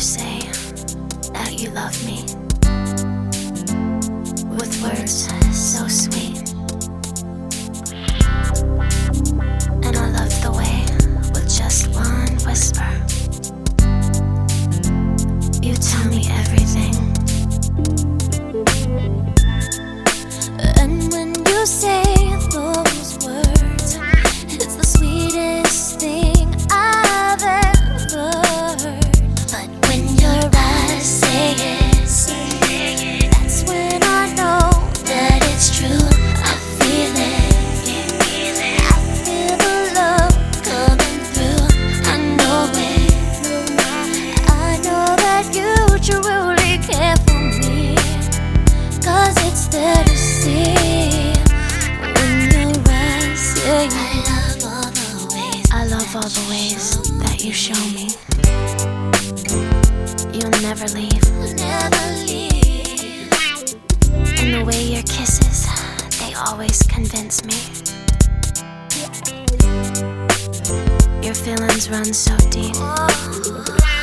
say that you love me with words so sweet. And I love the way with just one whisper you tell me everything. And when you say those words, it's the sweetest thing I've ever heard. But when your eyes say it, that's when I know that it's true. I feel it. I feel the love coming through. I know it. I know that you truly care for me, 'cause it's there to see. When your eyes say it, I love all the ways that you show me. You'll never leave. And the way your kisses, they always convince me. Your feelings run so deep.